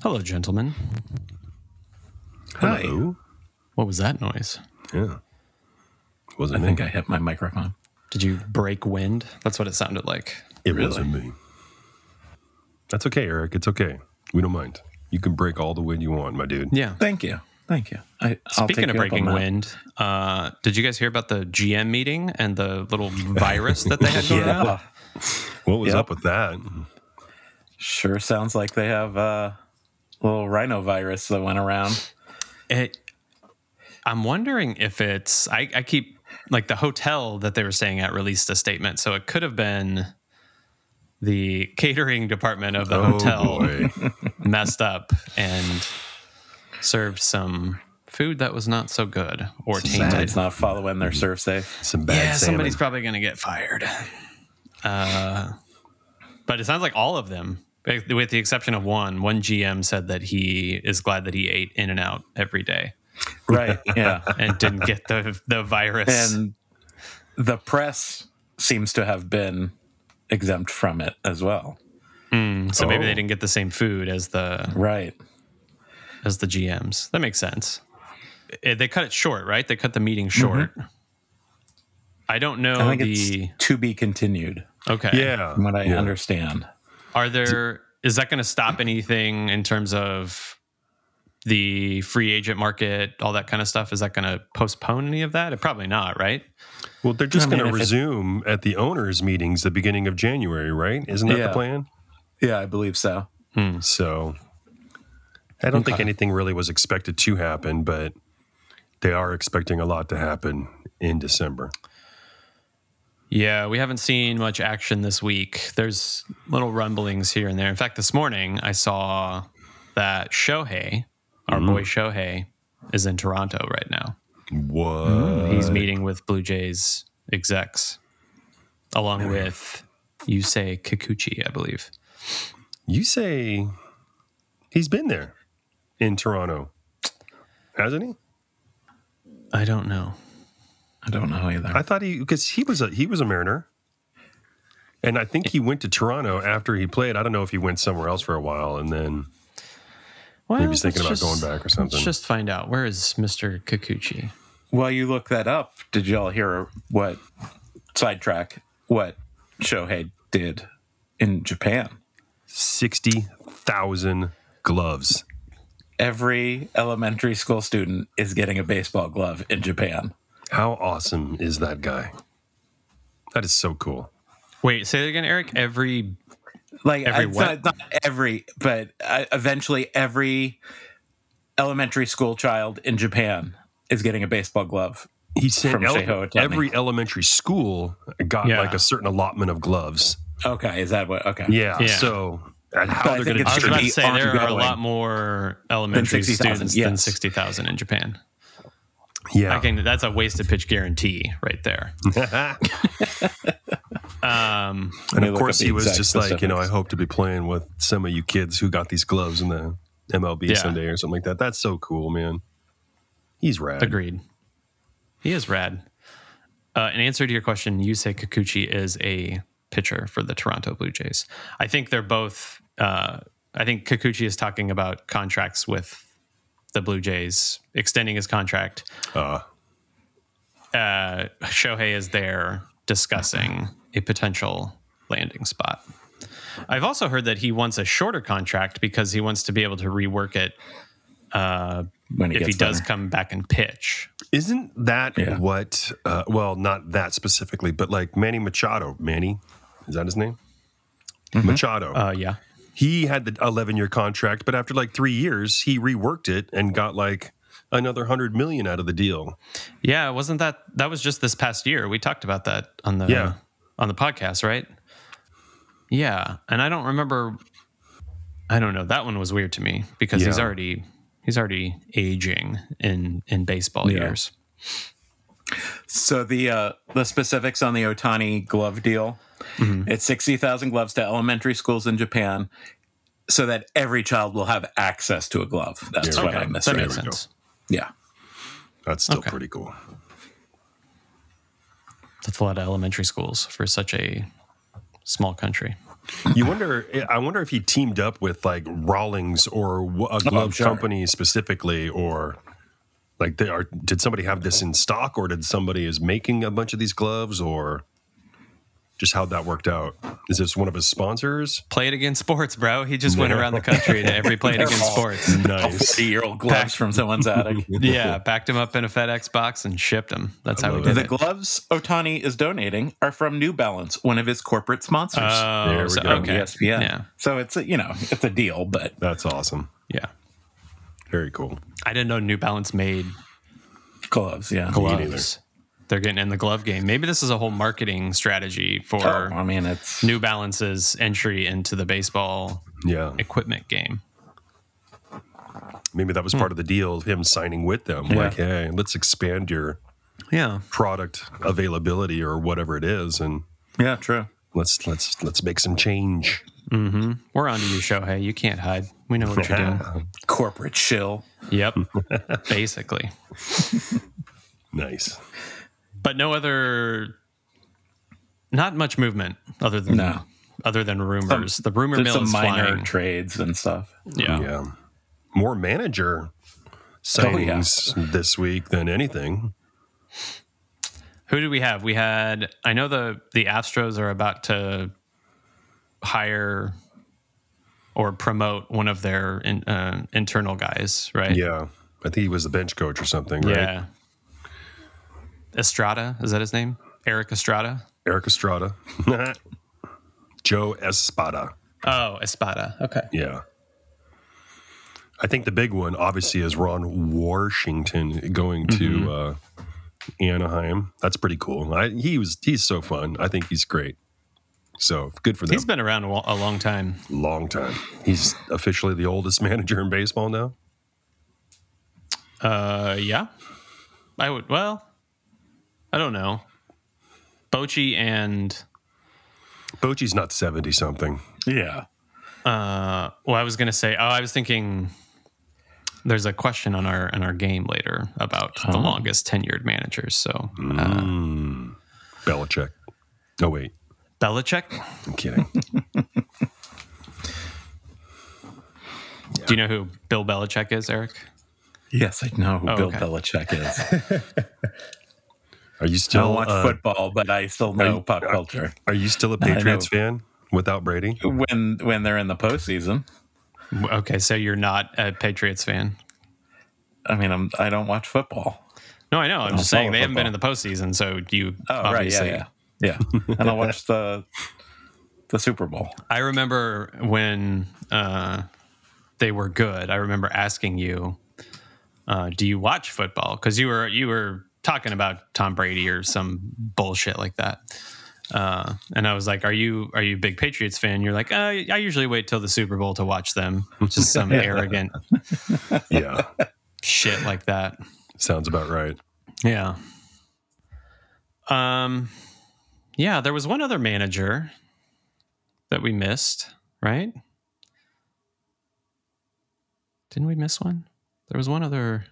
Hello, gentlemen. Hi. Hello. What was that noise? Yeah. I think I hit my microphone. Did you break wind? That's what it sounded like. It Really? wasn't me. That's okay, Eric. It's okay. We don't mind. You can break all the wind you want, my dude. Yeah. Thank you. I'll Speaking take of you up on breaking that. wind, did you guys hear about the GM meeting and the little virus that they had going around? Yeah, What was Yep. up with that? sure sounds like they have a little rhinovirus that went around. I'm wondering if it's... I keep... Like, the hotel that they were staying at released a statement, so it could have been the catering department of the hotel Boy. messed up and served some food that was not so good or tainted. It's not following their serve safe. Some bad Yeah, salmon. somebody's probably going to get fired. But it sounds like all of them, with the exception of one GM said that he is glad that he ate In-N-Out every day Right, yeah. and didn't get the virus. And the press seems to have been exempt from it as well. So maybe they didn't get the same food as the Right. GMs. That makes sense. They cut it short, right? They cut the meeting short. I don't know I think it's to be continued, Okay. Yeah. from what I Yeah. understand. Is that going to stop anything in terms of the free agent market, all that kind of stuff? Is that going to postpone any of that? Probably not, right? Well, they're just I mean, going to if it- resume at the owners' meetings the beginning of January, right? Isn't that Yeah. the plan? Yeah, I believe so. So I don't think anything really was expected to happen, but they are expecting a lot to happen in December. Yeah, we haven't seen much action this week. There's little rumblings here and there. In fact, this morning I saw that Shohei, our boy Shohei, is in Toronto right now. What? He's meeting with Blue Jays execs, along with Yusei Kikuchi, I believe. You say he's been there in Toronto, hasn't he? I don't know. I don't know either. I thought because he was a Mariner, and I think he went to Toronto after he played. I don't know if he went somewhere else for a while, and then Well, maybe he's thinking let's about going back or something. Let's just find out. Where is Mr. Kikuchi? While you look that up, did y'all hear what Shohei did in Japan? 60,000 gloves. Every elementary school student is getting a baseball glove in Japan. How awesome is that guy? That is so cool. Wait, say that again, Eric. Every Like Every it's what? not every, but eventually every elementary school child in Japan is getting a baseball glove. He said From Seiho Otani. every elementary school got Yeah. like a certain allotment of gloves. Okay, is that what? Okay, Yeah. Yeah. So and I how they're think going it's I was to about be to say there are a ongoing. lot more elementary 60,000, students than yes. 60,000 in Japan. Yeah. That's a wasted pitch guarantee right there. And me of look course, up the he was exact just like, I specifics. hope to be playing with some of you kids who got these gloves in the MLB Yeah. someday or something like that. That's so cool, man. He's rad. Agreed. He is rad. In answer to your question, Yusei Kikuchi is a pitcher for the Toronto Blue Jays. I think they're both. I think Kikuchi is talking about contracts with the Blue Jays, extending his contract. Shohei is there discussing a potential landing spot. I've also heard that he wants a shorter contract because he wants to be able to rework it when if he gets does better. come back and pitch. Isn't that Yeah. what, well, not that specifically, but like Manny Machado. Manny, is that his name? Machado. Yeah. He had the 11-year contract, but after like 3 years, he reworked it and got like another $100 million out of the deal. Yeah, wasn't that was just this past year? We talked about that on the Yeah. on the podcast, right? Yeah, and I don't remember. I don't know. That one was weird to me because he's Yeah. already aging in baseball Yeah. years. So the specifics on the Otani glove deal, it's 60,000 gloves to elementary schools in Japan, so that every child will have access to a glove. That's There we what I go. misread. That makes we go. sense. Yeah. That's still Okay. pretty cool. That's a lot of elementary schools for such a small country. I wonder if he teamed up with like Rawlings or a glove company specifically, or like did somebody have this in stock, or did somebody is making a bunch of these gloves, or just how that worked out? Is this one of his sponsors? Play It Again Sports, bro. He just went around the country to every Play It Again Sports. Nice. 40-year-old gloves from someone's attic. Yeah, packed them up in a FedEx box and shipped them. That's how we did The it. gloves Ohtani is donating are from New Balance, one of his corporate sponsors. There we go. Okay. ESPN. Yeah. So it's a deal, but That's awesome. Yeah. Very cool. I didn't know New Balance made gloves, yeah. gloves. They're getting in the glove game. Maybe this is a whole marketing strategy for it's New Balance's entry into the baseball equipment game. Maybe that was part of the deal of him signing with them. Yeah. Like, hey, let's expand your product availability or whatever it is, and yeah, true. let's make some change. Mm-hmm. We're on to you, Shohei. You can't hide. We know what you're doing. Corporate shill. Yep. Basically. Nice. But not much movement other than rumors. The rumor There's mill some is minor flying. trades and stuff. Yeah. More manager signings this week than anything. Who do we have? I know the Astros are about to hire or promote one of their internal guys, right? Yeah. I think he was the bench coach or something, right? Yeah. Estrada, is that his name? Eric Estrada? Eric Estrada. Joe Espada. Oh, Espada. Okay. Yeah. I think the big one, obviously, is Ron Washington going to Anaheim. That's pretty cool. He's so fun. I think he's great. So good for them. He's been around a long time. Long time. He's officially the oldest manager in baseball now. Yeah. I don't know. Bochy's not 70 something. Yeah. I was going to say, I was thinking there's a question on our game later about the longest tenured managers. So, Belichick. Oh, wait. Belichick? I'm kidding. Do you know who Bill Belichick is, Eric? Yes, I know who Bill Belichick is. Are you still I don't watch football, but I still know pop culture. Are you still a Patriots fan without Brady? When they're in the postseason. Okay, so you're not a Patriots fan. I mean, I don't watch football. No, I know. I'm just saying they haven't been in the postseason, so you obviously. Right, yeah. And I watched the Super Bowl. I remember when they were good. I remember asking you, "Do you watch football?" Because you were talking about Tom Brady or some bullshit like that. And I was like, are you a big Patriots fan? You're like, I usually wait till the Super Bowl to watch them. Just some arrogant shit like that. Sounds about right. Yeah. There was one other manager that we missed, right? Didn't we miss one? There was one other.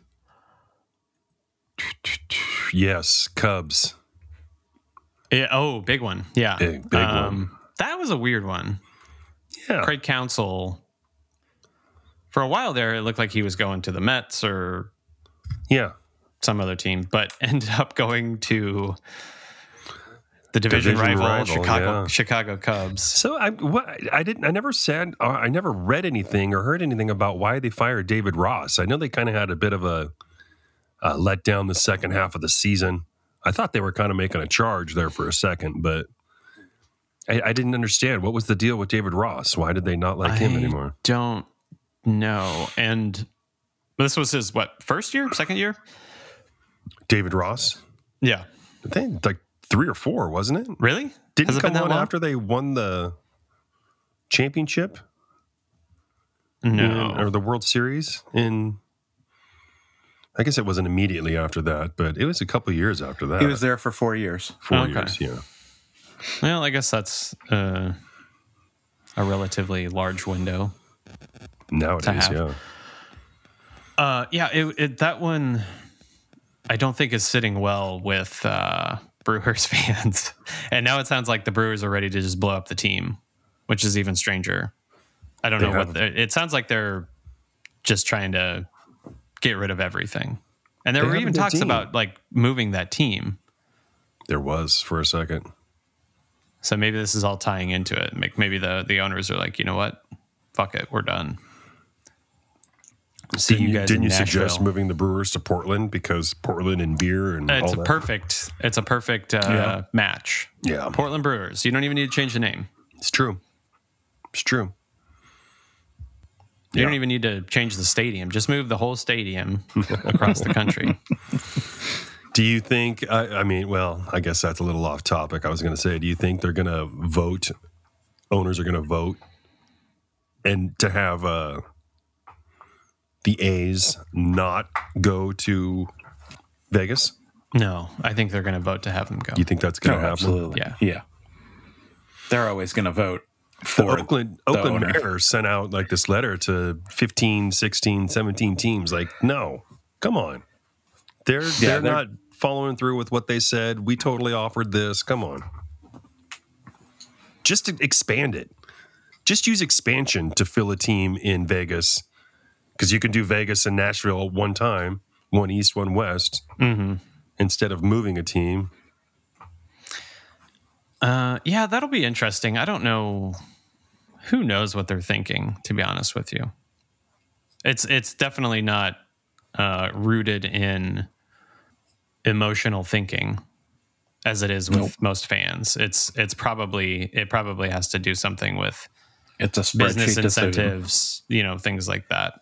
Yes, Cubs. Yeah, big one. Yeah. Big one. That was a weird one. Yeah. Craig Counsell, for a while there, it looked like he was going to the Mets or some other team, but ended up going to the division rival Chicago Cubs. So I never read anything or heard anything about why they fired David Ross. I know they kind of had a bit of a let down the second half of the season. I thought they were kind of making a charge there for a second, but I didn't understand. What was the deal with David Ross? Why did they not like him anymore? Don't know. And this was his, first year, second year? David Ross? Yeah. I think like 3 or 4, wasn't it? Really? Didn't it come on after they won the championship? No. Or the World Series in... I guess it wasn't immediately after that, but it was a couple of years after that. He was there for 4 years. 4 years, yeah. Well, I guess that's a relatively large window. Nowadays, That one I don't think is sitting well with Brewers fans. And now it sounds like the Brewers are ready to just blow up the team. which is even stranger. I don't know what it sounds like they're just trying to get rid of everything. And there were even talks about like moving that team. There was for a second. So maybe this is all tying into it. Maybe the owners are like, you know what? Fuck it, we're done. See you guys. Didn't you suggest moving the Brewers to Portland because Portland and beer and it's all a that? It's a perfect match. Yeah, Portland Brewers. You don't even need to change the name. It's true. It's true. You don't even need to change the stadium. Just move the whole stadium across the country. Do you think, I mean, well, I guess that's a little off topic. I was going to say, do you think they're going to vote, owners are going to vote, and to have the A's not go to Vegas? No, I think they're going to vote to have them go. You think that's going to happen? Absolutely. Yeah. They're always going to vote The for Oakland owner. mayor sent out like this letter to 15, 16, 17 teams. Like, no, come on. They're not following through with what they said. We totally offered this. Come on. Just to expand it. Just use expansion to fill a team in Vegas. Because you can do Vegas and Nashville one time, one East, one West, instead of moving a team. Yeah, that'll be interesting. I don't know. Who knows what they're thinking, to be honest with you. It's definitely not rooted in emotional thinking as it is with most fans. It probably has to do something with It's a business spreadsheet incentives, things like that.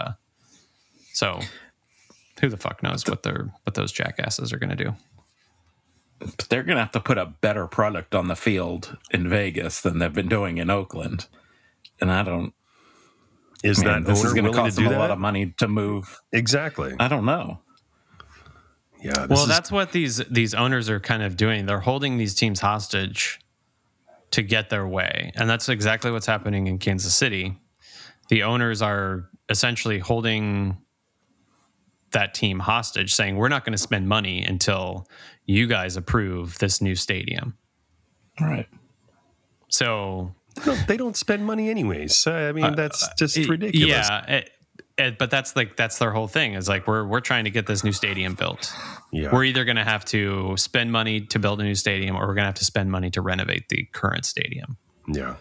So who the fuck knows what those jackasses are going to do? But they're going to have to put a better product on the field in Vegas than they've been doing in Oakland. And I don't. This is going to cost do them that? a lot of money to move. Exactly. I don't know. Yeah. That's what these owners are kind of doing. They're holding these teams hostage to get their way. And that's exactly what's happening in Kansas City. The owners are essentially holding that team hostage, saying, we're not going to spend money until you guys approve this new stadium. Right. So they don't spend money anyways. I mean, that's just ridiculous. Yeah. But that's their whole thing is like, we're trying to get this new stadium built. Yeah. We're either going to have to spend money to build a new stadium, or we're going to have to spend money to renovate the current stadium. Yeah.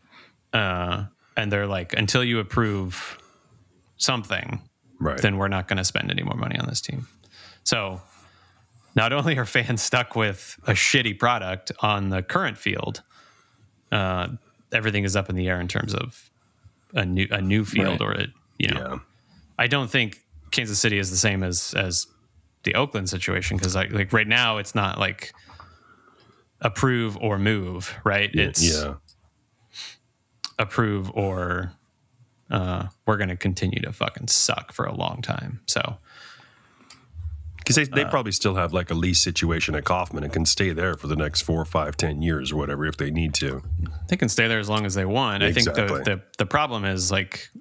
And they're like, until you approve something, Right. then we're not going to spend any more money on this team. So not only are fans stuck with a shitty product on the current field, everything is up in the air in terms of a new field, right. or I don't think Kansas City is the same as the Oakland situation, because like right now it's not like approve or move, right? It's approve or we're going to continue to fucking suck for a long time. So, because they probably still have like a lease situation at Kauffman and can stay there for the next 4, 5, 10 years or whatever if they need to. They can stay there as long as they want. Exactly. I think the problem is like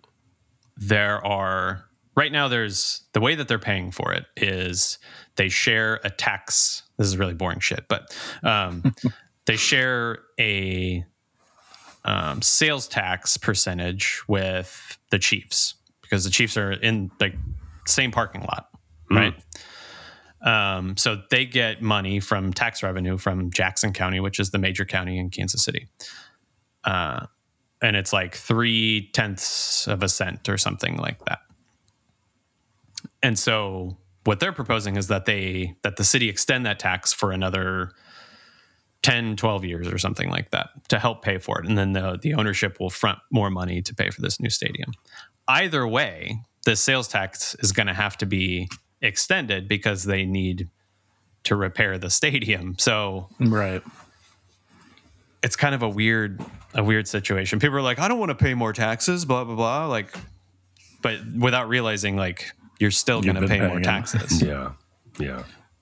right now there's the way that they're paying for it is they share a tax. This is really boring shit, but they share a sales tax percentage with the Chiefs, because the Chiefs are in the same parking lot, right? So they get money from tax revenue from Jackson County, which is the major county in Kansas City. And it's like 0.3 cents or something like that. And so what they're proposing is that the city extend that tax for another 10, 12 years or something like that to help pay for it. And then the ownership will front more money to pay for this new stadium. Either way, the sales tax is going to have to be extended because they need to repair the stadium. So right. It's kind of a weird situation. People are like, I don't want to pay more taxes, blah, blah, blah. Like, but without realizing like you're still going to pay more taxes. Yeah. Yeah.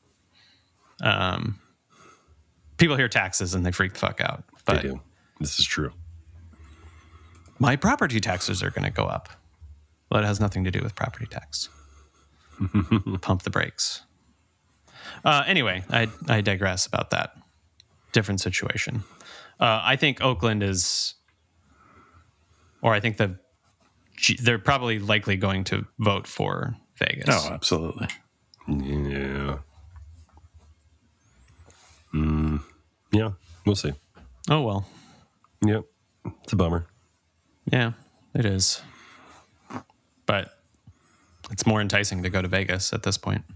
People hear taxes and they freak the fuck out. But they do. This is true. My property taxes are going to go up. Well, it has nothing to do with property tax. Pump the brakes. Anyway, I digress about that. Different situation. I think Oakland is or I think they're probably likely going to vote for Vegas. Oh, absolutely. Yeah. Yeah, we'll see. Oh, well. Yep. It's a bummer. Yeah, it is. But it's more enticing to go to Vegas at this point.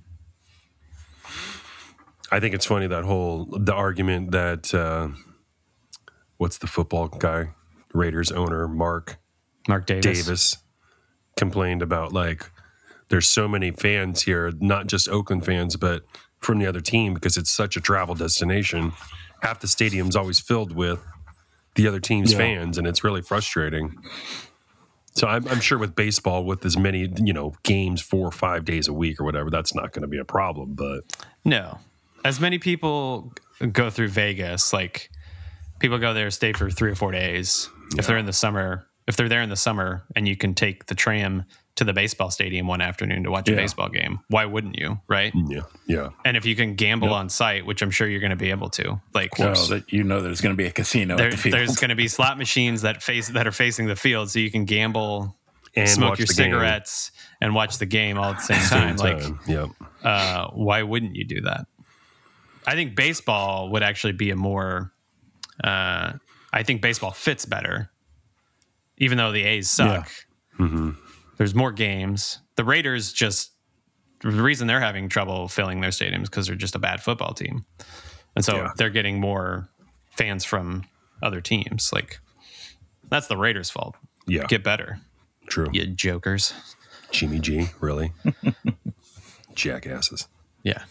I think it's funny the argument that what's the football guy, Raiders owner Mark Davis complained about, like, there's so many fans here, not just Oakland fans, but from the other team, because it's such a travel destination. Half the stadium's always filled with the other team's fans, and it's really frustrating. So I'm sure with baseball, with as many, games 4 or 5 days a week or whatever, that's not going to be a problem. But no, as many people go through Vegas, like people go there, stay for 3 or 4 days. If they're in the summer, if they're there in the summer, and you can take the tram to the baseball stadium one afternoon to watch a baseball game, why wouldn't you? Right? Yeah. And if you can gamble on site, which I'm sure you're going to be able to, like, there's going to be a casino at the field. There's going to be slot machines that are facing the field, so you can gamble and smoke your cigarettes and watch the game all at the same time. Why wouldn't you do that? I think baseball would actually be a more. I think baseball fits better, even though the A's suck. Yeah. Mm-hmm. There's more games. The Raiders the reason they're having trouble filling their stadiums because they're just a bad football team, and so they're getting more fans from other teams. Like, that's the Raiders' fault. Yeah, get better. True. You jokers. Jimmy G, really? Jackasses. Yeah.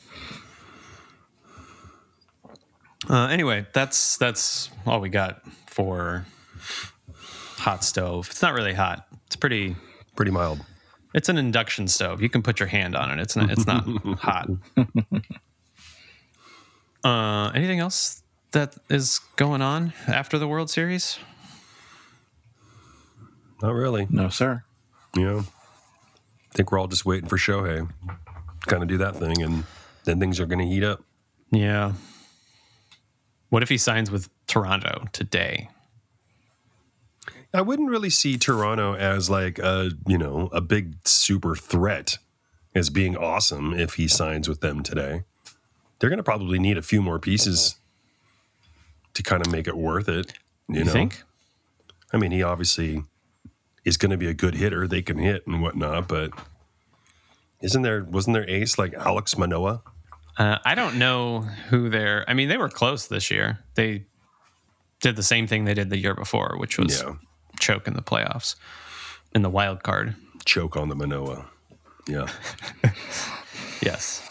Anyway, that's all we got for hot stove. It's not really hot. It's pretty mild. It's an induction stove. You can put your hand on it. It's not hot. Anything else that is going on after the World Series? Not really. No, sir. I think we're all just waiting for Shohei to kind of do that thing, and then things are going to heat up. Yeah. What if he signs with Toronto today? I wouldn't really see Toronto as like a big super threat as being awesome if he signs with them today. They're going to probably need a few more pieces to kind of make it worth it. You know? Think? I mean, he obviously is going to be a good hitter. They can hit and whatnot, but wasn't there ace like Alex Manoah? I don't know who I mean, they were close this year. They did the same thing they did the year before, which was choke in the playoffs, in the wild card. Choke on the Manoah. Yeah. Yes.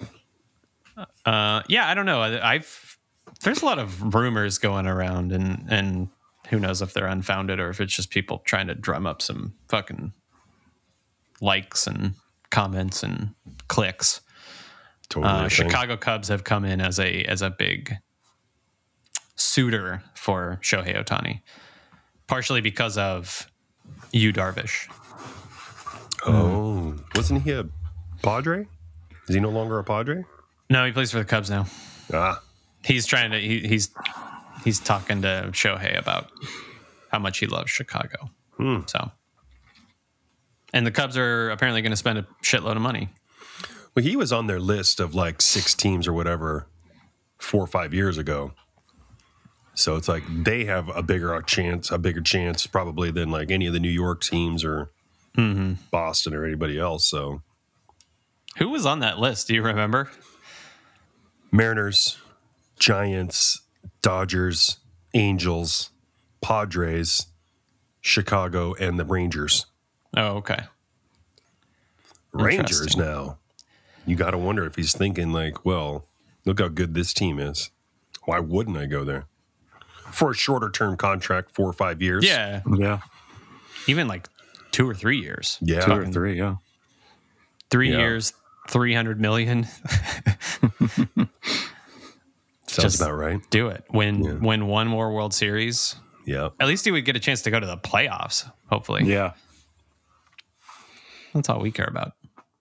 I don't know. There's a lot of rumors going around, and who knows if they're unfounded or if it's just people trying to drum up some fucking likes and comments and clicks. Totally. Chicago Cubs have come in as a big suitor for Shohei Ohtani, partially because of Yu Darvish. Oh, wasn't he a Padre? Is he no longer a Padre? No, he plays for the Cubs now. He's trying to. He's talking to Shohei about how much he loves Chicago. So, and the Cubs are apparently going to spend a shitload of money. Well, he was on their list of like 6 teams or whatever 4 or 5 years ago. So it's like they have a bigger chance probably than like any of the New York teams or Boston or anybody else. So who was on that list? Do you remember? Mariners, Giants, Dodgers, Angels, Padres, Chicago, and the Rangers. Oh, okay. Rangers now. You got to wonder if he's thinking like, well, look how good this team is. Why wouldn't I go there? For a shorter term contract, 4 or 5 years. Yeah. Even like 2 or 3 years. Yeah. 2 or 3, yeah. 3 years, $300 million. Sounds about right. Do it. Win one more World Series. Yeah. At least he would get a chance to go to the playoffs, hopefully. Yeah. That's all we care about.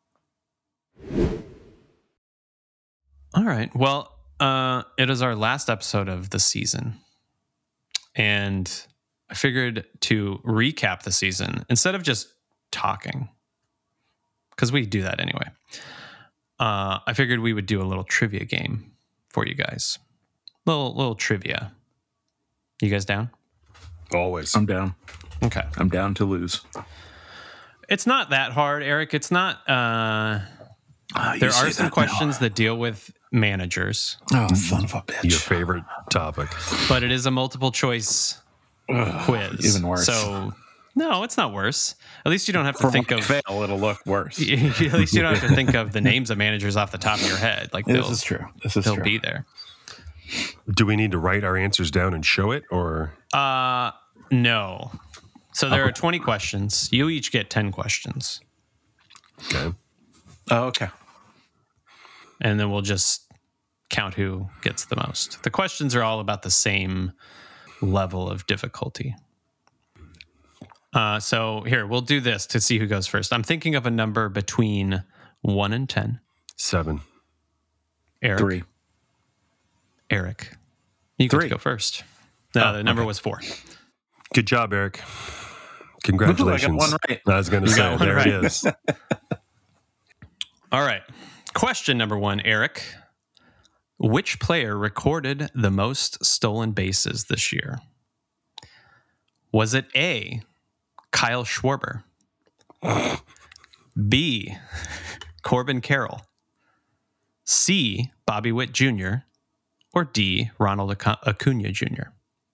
All right. Well, it is our last episode of the season. And I figured to recap the season instead of just talking, because we do that anyway. I figured we would do a little trivia game for you guys. Little trivia. You guys down? Always. I'm down. Okay. I'm down to lose. It's not that hard, Eric. It's not. There are some questions that deal with managers, Oh, son of a bitch. Your favorite topic. but it is a multiple choice quiz. even worse. So, no, it's not worse. At least you don't have to think of. fail. It'll look worse. At least you don't have to think of the names of managers off the top of your head. Like This is true. This is they'll true. be there. Do we need to write our answers down and show it, or? No. So there are 20 questions. You each get 10 questions, Okay. Oh, okay. and then we'll just count who gets the most. The questions are all about the same level of difficulty. So here, we'll do this to see who goes first. I'm thinking of a number between 1 and 10. 7. Eric. 3. Eric. You get to 3. go first. No, the number was 4. Good job, Eric. Congratulations. Ooh, I got one right. I was going to say, got one there right. it is. All right. Question number 1, Eric. Which player recorded the most stolen bases this year? Was it A, Kyle Schwarber, B, Corbin Carroll, C, Bobby Witt Jr., or D, Ronald Acuna Jr.?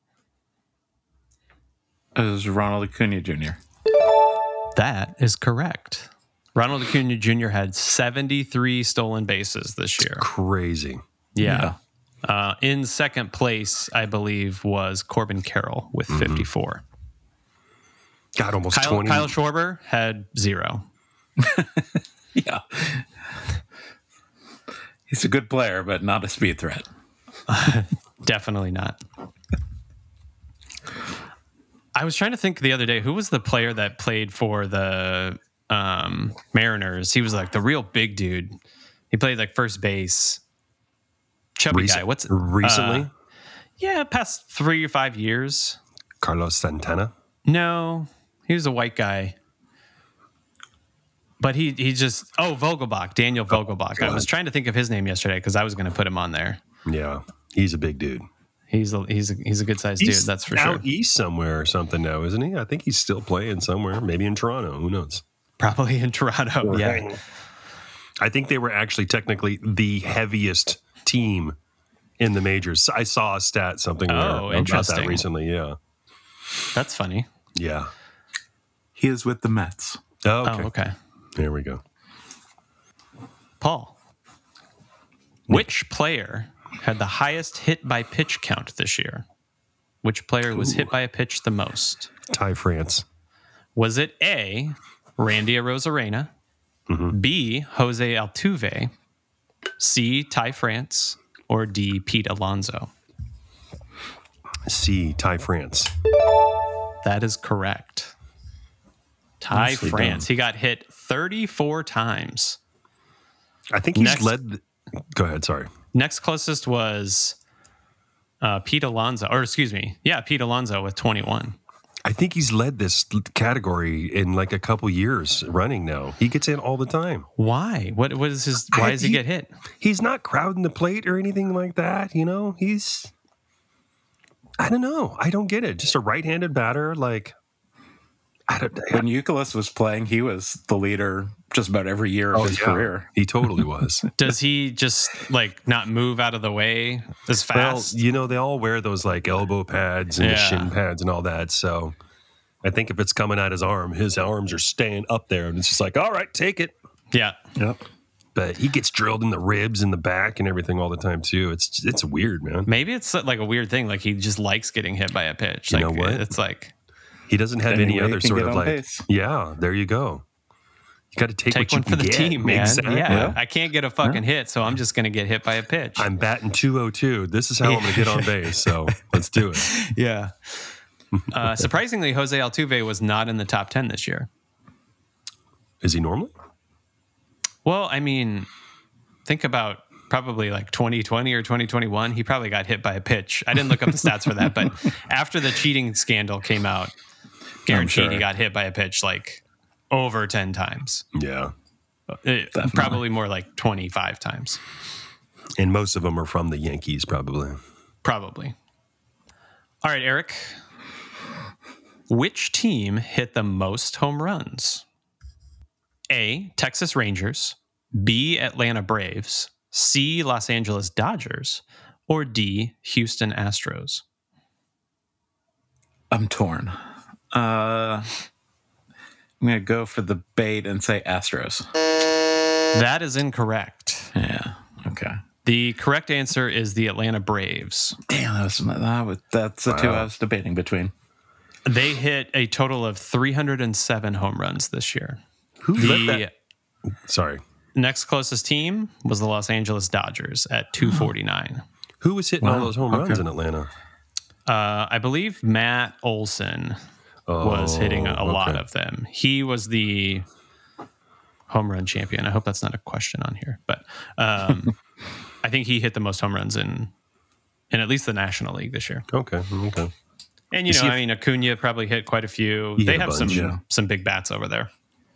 It was Ronald Acuna Jr. That is correct. Ronald Acuna Jr. had 73 stolen bases this year. Crazy. Yeah. In second place, I believe, was Corbin Carroll with 54. God, almost Kyle 20. Schwarber had 0. Yeah. He's a good player, but not a speed threat. Definitely not. I was trying to think the other day, who was the player that played for the Mariners? He was like the real big dude. He played like first base. Chubby guy. What's recently? Yeah, past 3 or 5 years. Carlos Santana. No, he was a white guy. But he just Vogelbach, Daniel Vogelbach. I was trying to think of his name yesterday because I was going to put him on there. Yeah, he's a big dude. He's a good sized dude. That's for sure. Out east somewhere or something now, isn't he? I think he's still playing somewhere, maybe in Toronto. Who knows? Probably in Toronto. Yeah. I think they were actually technically the heaviest team in the majors. I saw a stat something about interesting. that recently. Yeah, That's funny. yeah. He is with the Mets. Oh, okay. Oh, okay. There we go. Paul, which player had the highest hit by pitch count this year? Which player was hit by a pitch the most? Ty France. Was it A, Randy Arozarena, B, Jose Altuve, C, Ty France, or D, Pete Alonso? C. Ty France. That is correct. Ty Nicely France. done. He got hit 34 times. I think he's Next. led. Go ahead. Sorry. Next closest was Pete Alonso, or excuse me. Yeah, Pete Alonso with 21. I think he's led this category in like a couple years running now. He gets in all the time. Why? What is his? Why does he get hit? He's not crowding the plate or anything like that. You know, I don't know. I don't get it. Just a right-handed batter. Like, When Euclid was playing, he was the leader just about every year of his career. He totally was. Does he just like not move out of the way as Well, fast? you know, they all wear those like elbow pads and the Yeah. shin pads and all that. So I think if it's coming at his arms are staying up there. And it's just like, all right, take it. Yeah. Yep. But he gets drilled in the ribs and the back and everything all the time too. It's weird, man. Maybe it's like a weird thing. Like he just likes getting hit by a pitch. You Like, know what? It's like He doesn't have Any any way other he can sort get of on like, base. yeah, there you go. You got to take take what you one can for the get. team, man. Exactly. Yeah. I can't get a fucking hit, so I'm just going to get hit by a pitch. I'm batting 202. This is how I'm going to get on base. So let's do it. Yeah. Surprisingly, Jose Altuve was not in the top 10 this year. Is he normally? Well, I mean, think about probably like 2020 or 2021. He probably got hit by a pitch. I didn't look up the stats for that, but after the cheating scandal came out, guaranteed he got hit by a pitch like over 10 times. Yeah. Probably more like 25 times. And most of them are from the Yankees, probably. Probably. All right, Eric. Which team hit the most home runs? A, Texas Rangers, B, Atlanta Braves, C, Los Angeles Dodgers, or D, Houston Astros? I'm torn. I'm going to go for the bait and say Astros. That is incorrect. Yeah. Okay. The correct answer is the Atlanta Braves. Damn, that's the two I was debating between. They hit a total of 307 home runs this year. Sorry. Next closest team was the Los Angeles Dodgers at 249. Who was hitting all those home runs in Atlanta? I believe Matt Olson was hitting a lot of them. He was the home run champion. I hope that's not a question on here, but I think he hit the most home runs in at least the National League this year. Okay. And, Acuna probably hit quite a few. They have some big bats over there.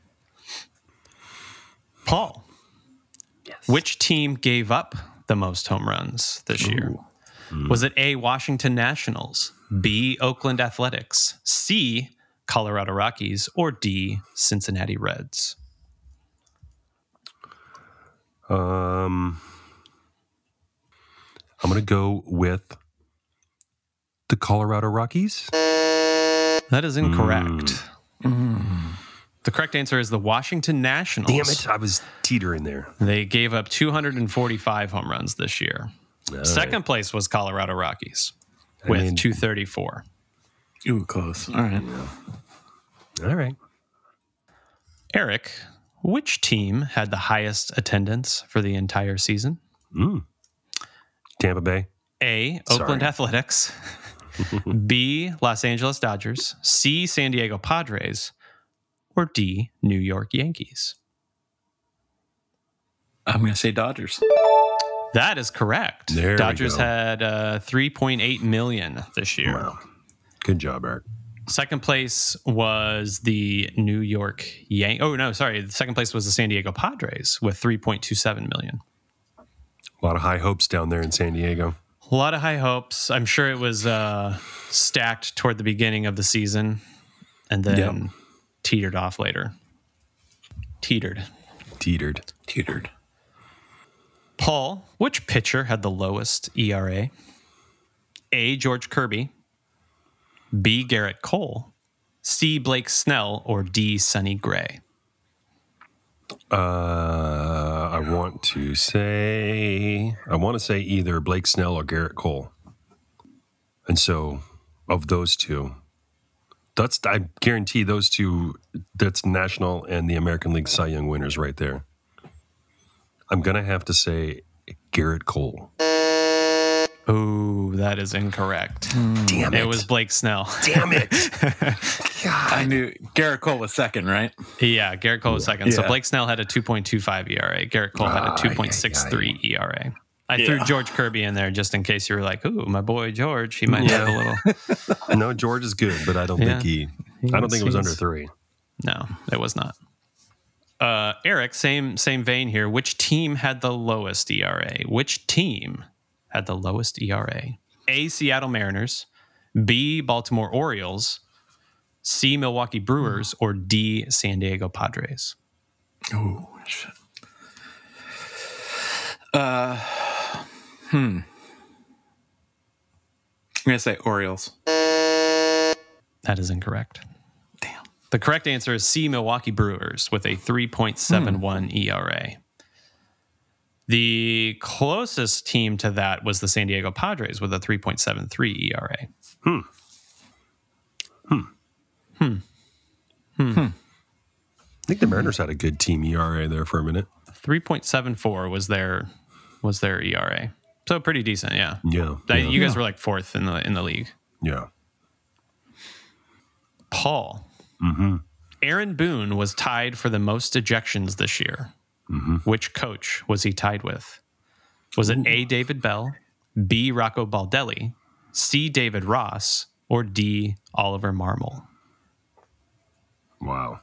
Paul, which team gave up the most home runs this year? Was it A, Washington Nationals, B, Oakland Athletics, C, Colorado Rockies, or D, Cincinnati Reds? I'm going to go with the Colorado Rockies. That is incorrect. The correct answer is the Washington Nationals. Damn it, I was teetering there. They gave up 245 home runs this year. Second place was Colorado Rockies with 234. Ooh, close. All right. Eric, which team had the highest attendance for the entire season? Tampa Bay. A, Oakland Athletics. B, Los Angeles Dodgers. C, San Diego Padres. Or D, New York Yankees? I'm going to say Dodgers. That is correct. Dodgers had 3.8 million this year. Wow. Good job, Eric. Second place was the New York Yankees. Oh, no, sorry. The second place was the San Diego Padres with 3.27 million. A lot of high hopes down there in San Diego. A lot of high hopes. I'm sure it was stacked toward the beginning of the season and then teetered off later. Teetered. Paul, which pitcher had the lowest ERA? A, George Kirby. B, Garrett Cole. C, Blake Snell. Or D, Sonny Gray? I want to say either Blake Snell or Garrett Cole. And so, of those two, I guarantee those two, that's National and the American League Cy Young winners right there. I'm going to have to say Garrett Cole. Oh, that is incorrect. Damn it. It was Blake Snell. Damn it. God. I knew Garrett Cole was second, right? Yeah, Garrett Cole was second. So Blake Snell had a 2.25 ERA. Garrett Cole had a 2.63 ERA. I threw George Kirby in there just in case you were like, ooh, my boy George, he might have a little. No, George is good, but I don't think it was under 3. No, it was not. Eric, same vein here. Which team had the lowest ERA? Which team had the lowest ERA? A, Seattle Mariners. B, Baltimore Orioles. C, Milwaukee Brewers. Or D, San Diego Padres? Oh, shit. I'm going to say Orioles. That is incorrect. Damn. The correct answer is C, Milwaukee Brewers, with a 3.71 ERA. The closest team to that was the San Diego Padres with a 3.73 ERA. I think the Mariners had a good team ERA there for a minute. 3.74 was their ERA. So pretty decent, yeah. Yeah. You guys were like fourth in the league. Yeah. Paul. Aaron Boone was tied for the most ejections this year. Which coach was he tied with? Was it A, David Bell, B, Rocco Baldelli, C, David Ross, or D, Oliver Marmol? Wow.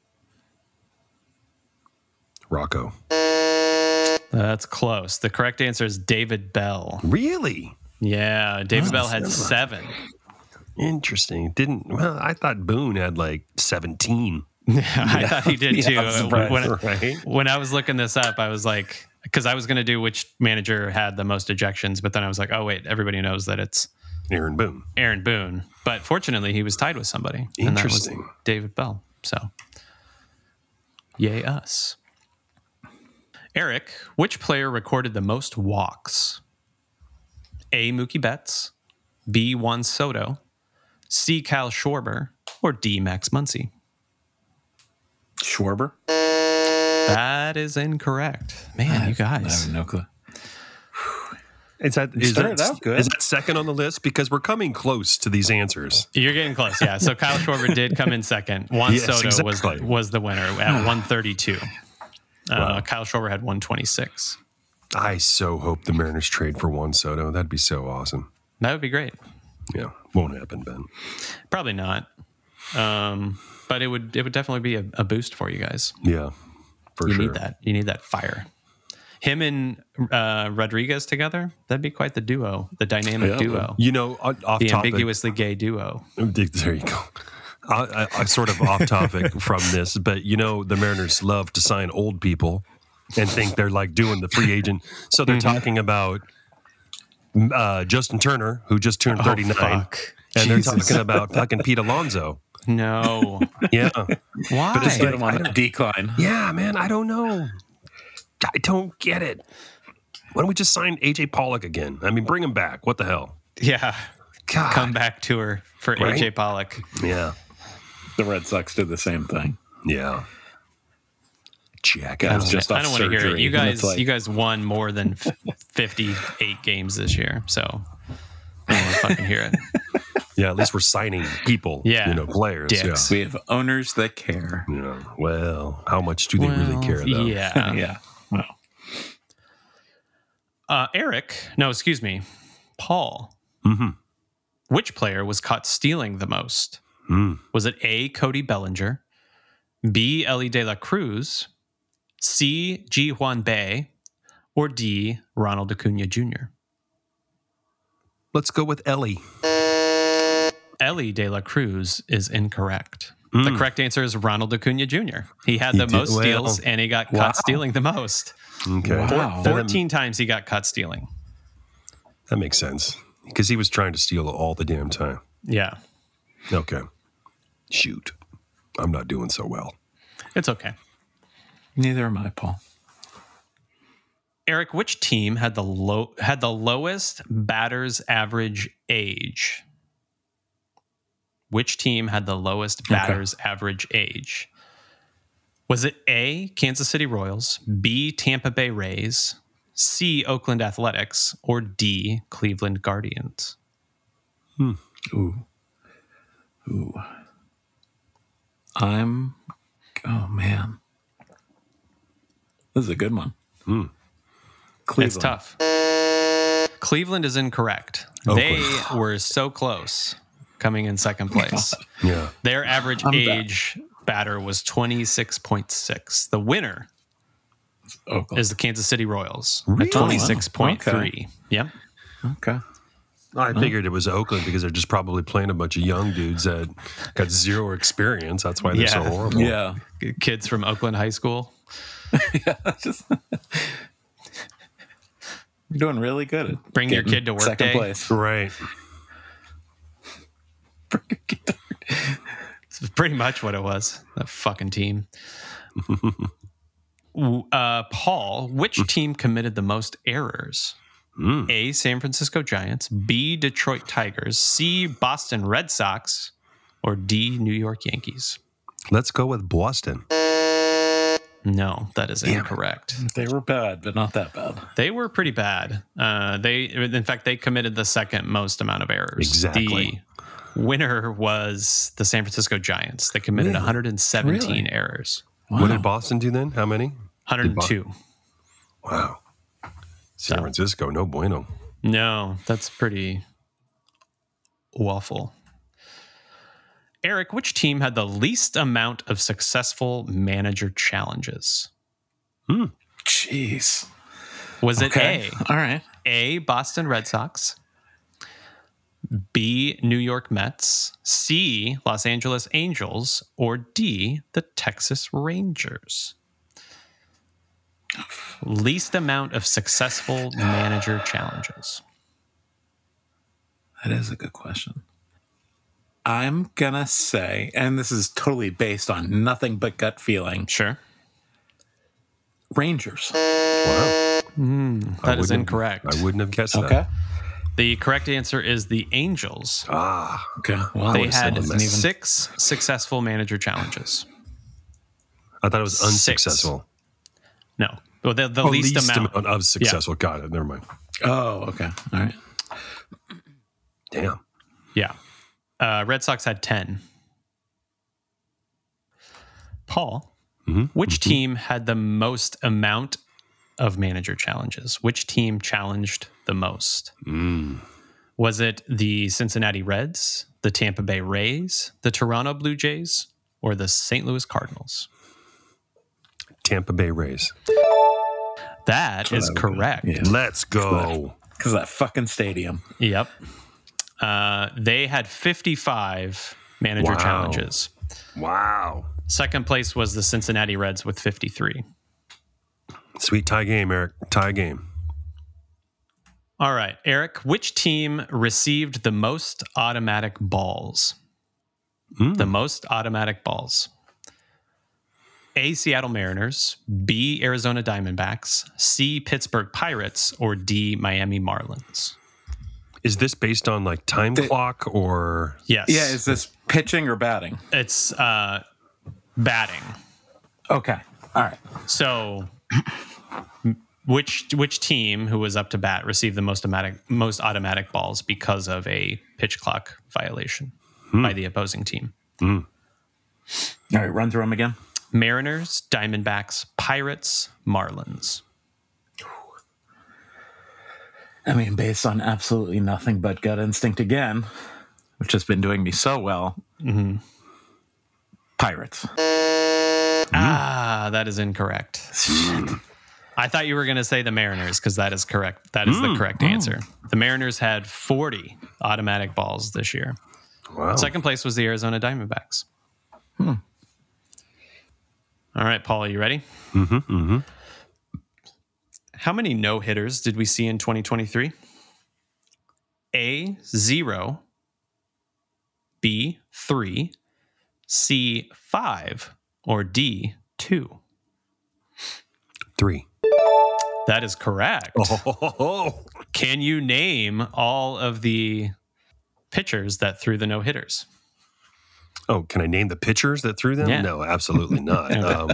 Rocco. That's close. The correct answer is David Bell. Really? Yeah, David Bell had 7. Interesting. I thought Boone had like 17. I thought he did too. Right? When I was looking this up, I was like, because I was going to do which manager had the most ejections, but then I was like, oh wait, everybody knows that it's Aaron Boone. Aaron Boone. But fortunately, he was tied with somebody. And that was David Bell. So, yay us. Eric, which player recorded the most walks? A, Mookie Betts, B, Juan Soto, C, Kyle Schwarber, or D, Max Muncy? Schwarber? That is incorrect. Man, you guys. I have no clue. Is that second on the list? Because we're coming close to these answers. You're getting close, yeah. So Kyle Schwarber did come in second. Juan Soto was the winner at 132. Wow. Kyle Schwarber had 126. I so hope the Mariners trade for Juan Soto. That'd be so awesome. That would be great. Yeah, won't happen, Ben. Probably not. But it would definitely be a boost for you guys. Yeah, for sure. You need that. You need that fire. Him and Rodriguez together, that'd be quite the duo, the dynamic duo. You know, off the topic, ambiguously gay duo. There you go. I sort of off topic from this, but you know, the Mariners love to sign old people and think they're like doing the free agent. So they're talking about Justin Turner, who just turned 39, and they're talking about fucking Pete Alonso. No. Yeah. Why? But just get him on a decline. Yeah, man, I don't know. I don't get it. Why don't we just sign AJ Pollock again? I mean, bring him back. What the hell? Yeah. God. Comeback tour for AJ Pollock. Yeah. The Red Sox did the same thing. Yeah. Jackass. I don't want to hear it. You guys won more than 58 games this year, so I don't want to fucking hear it. Yeah, at least we're signing people. Yeah. You know, players. Dicks. Yeah. We have owners that care. Yeah. Well, how much do they really care, though? Yeah. Yeah. Well. Paul. Mm-hmm. Which player was caught stealing the most? Was it A, Cody Bellinger, B, Ellie De La Cruz, C, Ji Hwan Bae, or D, Ronald Acuna Jr.? Let's go with Ellie. Ellie De La Cruz is incorrect. The correct answer is Ronald Acuna Jr. He had the most steals, and he got caught stealing the most. Okay. Wow. 14 times he got caught stealing. That makes sense. Because he was trying to steal all the damn time. Yeah. Okay. Shoot. I'm not doing so well. It's okay. Neither am I, Paul. Eric, which team had the lowest batter's average age? Which team had the lowest batter's average age? Was it A, Kansas City Royals, B, Tampa Bay Rays, C, Oakland Athletics, or D, Cleveland Guardians? Ooh. Oh, man. This is a good one. Cleveland. It's tough. Cleveland is incorrect. Oakland. They were so close, coming in second place. Yeah. Their average age batter was 26.6. The winner Oakland. is the Kansas City Royals Really? at 26.3. Okay. Yep. Okay. I figured it was Oakland because they're just probably playing a bunch of young dudes that got zero experience. That's why they're so horrible. Yeah. Kids from Oakland High School. You're doing really good at Bring your kid to work second day. place. Right. It's pretty much what it was. That fucking team. Paul, which team committed the most errors? A, San Francisco Giants, B, Detroit Tigers, C, Boston Red Sox, or D, New York Yankees? Let's go with Boston. No, that is incorrect. They were bad, but not that bad. They were pretty bad. In fact, they committed the second most amount of errors. Exactly. The winner was the San Francisco Giants. They committed 117 errors. What did Boston do then? How many? 102. Wow. San Francisco, no bueno. No, that's pretty awful. Eric, which team had the least amount of successful manager challenges? Jeez. Was it All right. A, Boston Red Sox, B, New York Mets, C, Los Angeles Angels, or D, the Texas Rangers? Least amount of successful manager challenges. That is a good question. I'm going to say, and this is totally based on nothing but gut feeling, Sure. Rangers. Wow. That is incorrect. I wouldn't have guessed Okay. that. The correct answer is the Angels. Okay. Well, They had 6 successful manager challenges. I thought it was unsuccessful. No. Well, the least amount. of successful. Got it. Never mind. Oh, okay. All right. Damn. Yeah. Red Sox had 10. Paul, which team had the most amount of manager challenges? Which team challenged the most? Was it the Cincinnati Reds, the Tampa Bay Rays, the Toronto Blue Jays, or the St. Louis Cardinals? Tampa Bay Rays. That is correct. Yeah. Let's go. Because that fucking stadium. Yep. They had 55 manager challenges. Wow. Second place was the Cincinnati Reds with 53. Sweet tie game, Eric. Tie game. All right, Eric, which team received the most automatic balls? The most automatic balls. A, Seattle Mariners, B, Arizona Diamondbacks, C, Pittsburgh Pirates, or D, Miami Marlins? Is this based on like time clock or? Yes. Yeah, is this pitching or batting? It's batting. Okay. All right. So which team who was up to bat received the most automatic balls because of a pitch clock violation by the opposing team? All right, run through them again. Mariners, Diamondbacks, Pirates, Marlins. I mean, based on absolutely nothing but gut instinct again, which has been doing me so well. Pirates. That is incorrect. I thought you were going to say the Mariners because that is correct. That is the correct answer. The Mariners had 40 automatic balls this year. Wow. Second place was the Arizona Diamondbacks. All right, Paul, are you ready? How many no-hitters did we see in 2023? A, 0, B, 3, C, 5, or D, 2? 3. That is correct. Can you name all of the pitchers that threw the no-hitters? Oh, can I name the pitchers that threw them? Yeah. No, absolutely not.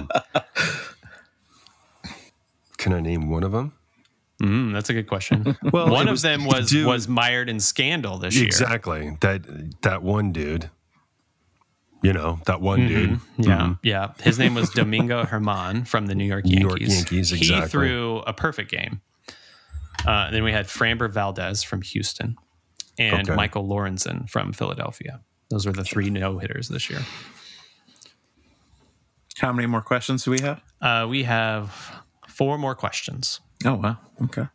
Can I name one of them? That's a good question. Well, one of them was mired in scandal this year. Exactly. That one dude. You know, that one dude. Yeah. His name was Domingo Germán from the New York Yankees. Exactly. He threw a perfect game. Then we had Framber Valdez from Houston and Michael Lorenzen from Philadelphia. Those were the 3 no-hitters this year. How many more questions do we have? We have 4 more questions. Oh, wow. Okay.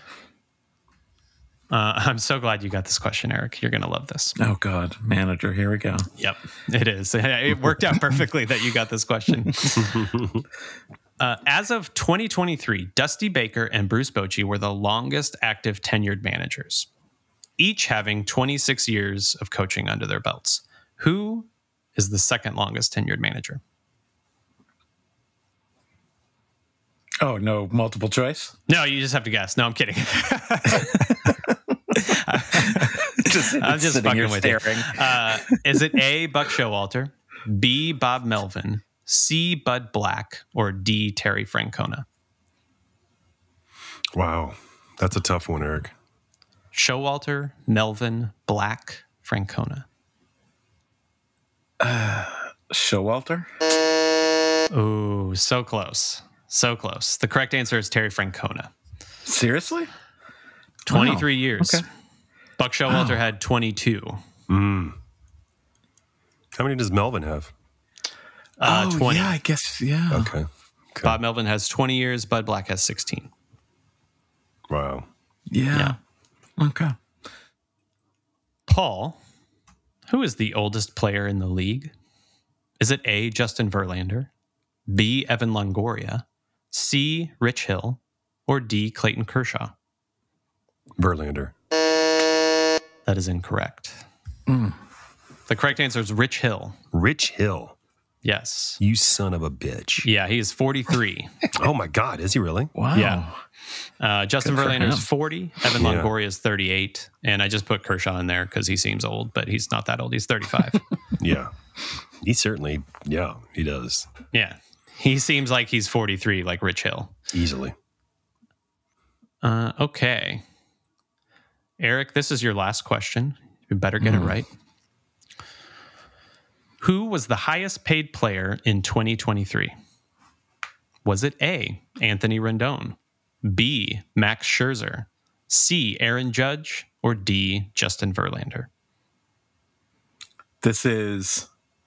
I'm so glad you got this question, Eric. You're going to love this. Oh, God. Manager, here we go. Yep, it is. It worked out perfectly that you got this question. As of 2023, Dusty Baker and Bruce Bochy were the longest active tenured managers, each having 26 years of coaching under their belts. Who is the second longest tenured manager? Oh, no multiple choice? No, you just have to guess. No, I'm kidding. I'm just fucking with you. Is it A, Buck Showalter, B, Bob Melvin, C, Bud Black, or D, Terry Francona? Wow. That's a tough one, Eric. Showalter, Melvin, Black, Francona. Showalter? Oh, so close. So close. The correct answer is Terry Francona. Seriously? 23 years. Okay. Buck Showalter had 22. How many does Melvin have? 20. yeah, I guess, yeah. Okay. Bob Melvin has 20 years. Bud Black has 16. Wow. Yeah. Okay. Paul, who is the oldest player in the league? Is it A, Justin Verlander, B, Evan Longoria, C, Rich Hill, or D, Clayton Kershaw? Verlander. That is incorrect. The correct answer is Rich Hill. Rich Hill. Yes. You son of a bitch. Yeah, he is 43. Oh my God, is he really? Wow. Yeah. Justin Good for Verlander him. is 40. Evan Longoria is 38. And I just put Kershaw in there because he seems old, but he's not that old. He's 35. Yeah. He certainly, he does. Yeah. He seems like he's 43, like Rich Hill. Easily. Okay. Eric, this is your last question. You better get it right. Who was the highest paid player in 2023? Was it A, Anthony Rendon, B, Max Scherzer, C, Aaron Judge, or D, Justin Verlander? This is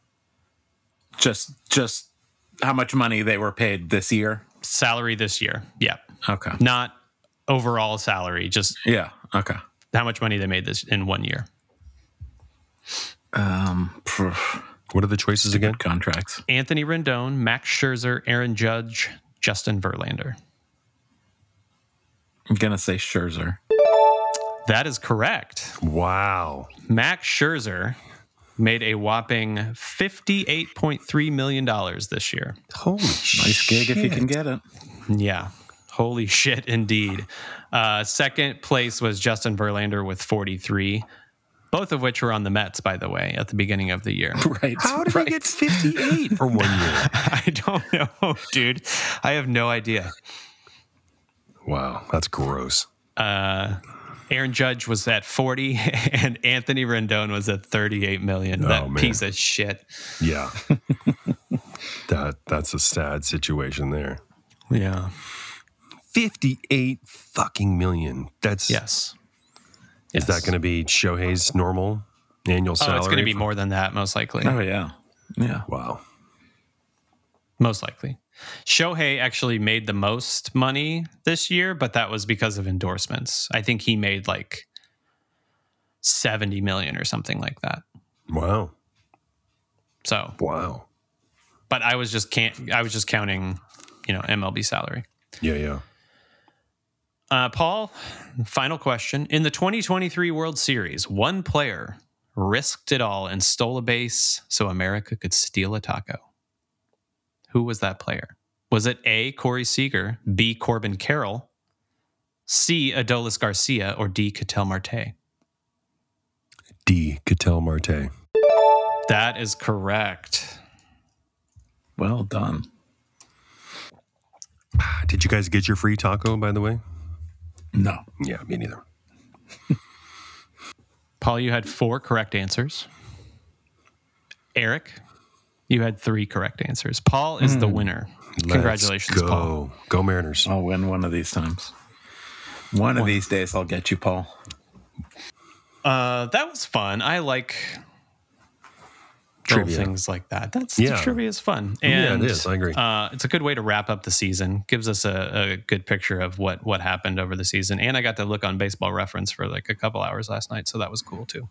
just how much money they were paid this year. Salary this year. Yeah. Okay. Not overall salary, just Yeah. Okay. how much money they made this in 1 year. What are the choices again? Contracts. Anthony Rendon, Max Scherzer, Aaron Judge, Justin Verlander. I'm gonna say Scherzer. That is correct. Wow. Max Scherzer made a whopping $58.3 million this year. Holy Nice gig if you can get it. Yeah. Holy shit, indeed. Second place was Justin Verlander with 43, both of which were on the Mets, by the way, at the beginning of the year. Right. How did he get 58 for 1 year? I don't know, dude. I have no idea. Wow, that's gross. Aaron Judge was at 40 and Anthony Rendon was at 38 million. That man. piece of shit. Yeah. That's a sad situation there. Yeah. 58 fucking million. That's Yes. Is that going to be Shohei's normal annual salary? Oh, it's going to be more than that, most likely. Oh yeah. Yeah. Wow. Most likely. Shohei actually made the most money this year, but that was because of endorsements. I think he made like 70 million or something like that. Wow. So, Wow. but I was just counting, MLB salary. Yeah. Paul, final question. In the 2023 World Series, one player risked it all and stole a base so America could steal a taco. Who was that player? Was it A, Corey Seager, B, Corbin Carroll, C, Adolis Garcia, or D, Ketel Marte? D. Ketel Marte. That is correct. Well done. Did you guys get your free taco, by the way? No. Yeah, me neither. Paul, you had 4 correct answers. Eric, you had 3 correct answers. Paul is the winner. Congratulations, Let's go. Paul. Go Mariners. I'll win one of these times. One of these days I'll get you, Paul. That was fun. I like Trivia. things like that. Yeah. Trivia is fun. Yeah, And it is. I agree. It's a good way to wrap up the season. Gives us a good picture of what happened over the season. And I got to look on Baseball Reference for like a couple hours last night, so that was cool too.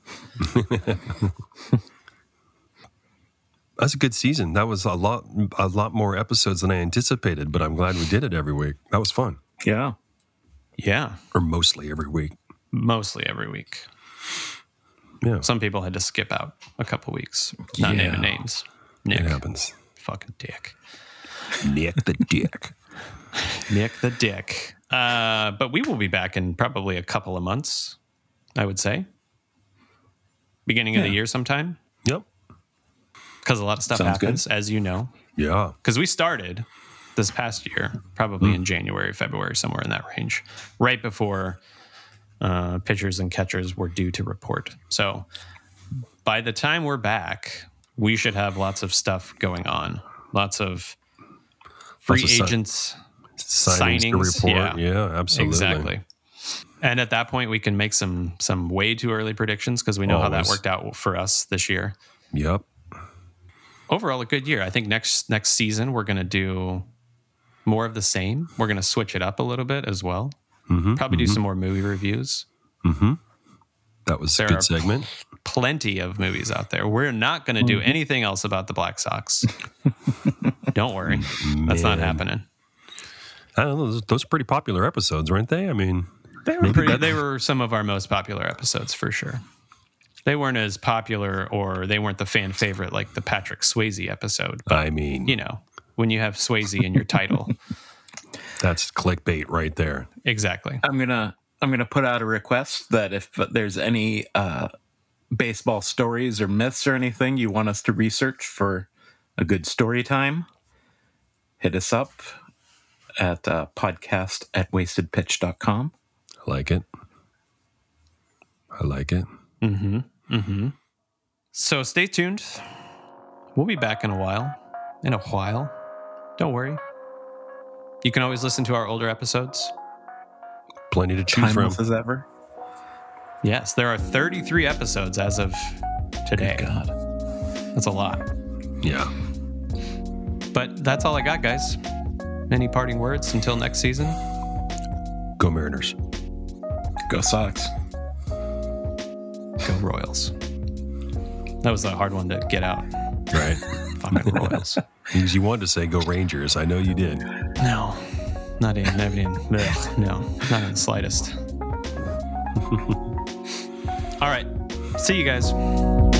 That's a good season. That was a lot more episodes than I anticipated, but I'm glad we did it every week. That was fun. Yeah. Yeah, Or mostly every week. mostly every week. Yeah. Some people had to skip out a couple weeks, not naming names. Nick, It happens. fucking dick. Nick the dick. Nick the dick. But we will be back in probably a couple of months, I would say. Beginning of the year sometime. Yep. Because a lot of stuff Sounds happens, as you know. Yeah. Because we started this past year, probably in January, February, somewhere in that range, right before pitchers and catchers were due to report. So by the time we're back, we should have lots of stuff going on. Lots of free Lots of agents. signings to report. Yeah, absolutely. Exactly. And at that point, we can make some way too early predictions because we know how that worked out for us this year. Yep. Overall, a good year. I think next season we're going to do more of the same. We're going to switch it up a little bit as well. Probably do some more movie reviews. That was a good segment. Plenty of movies out there. We're not going to do anything else about the Black Sox. Don't worry. That's not happening. I don't know. Those are pretty popular episodes, weren't they? I mean, they were some of our most popular episodes for sure. They weren't as popular, or they weren't the fan favorite like the Patrick Swayze episode. But, I mean, you know, when you have Swayze in your title, that's clickbait right there. Exactly. I'm gonna put out a request that if there's any baseball stories or myths or anything you want us to research for a good story time, hit us up at podcast@wastedpitch.com. I like it. So stay tuned. We'll be back in a while. Don't worry. You can always listen to our older episodes. Plenty to choose Timeless from. as ever. Yes, there are 33 episodes as of today. Good God. That's a lot. Yeah. But that's all I got, guys. Any parting words until next season? Go Mariners. Go Sox. Go Royals. That was a hard one to get out. Right. Fucking Royals. Because you wanted to say go Rangers. I know you did. No. Not in. Not in the slightest. All right. See you guys.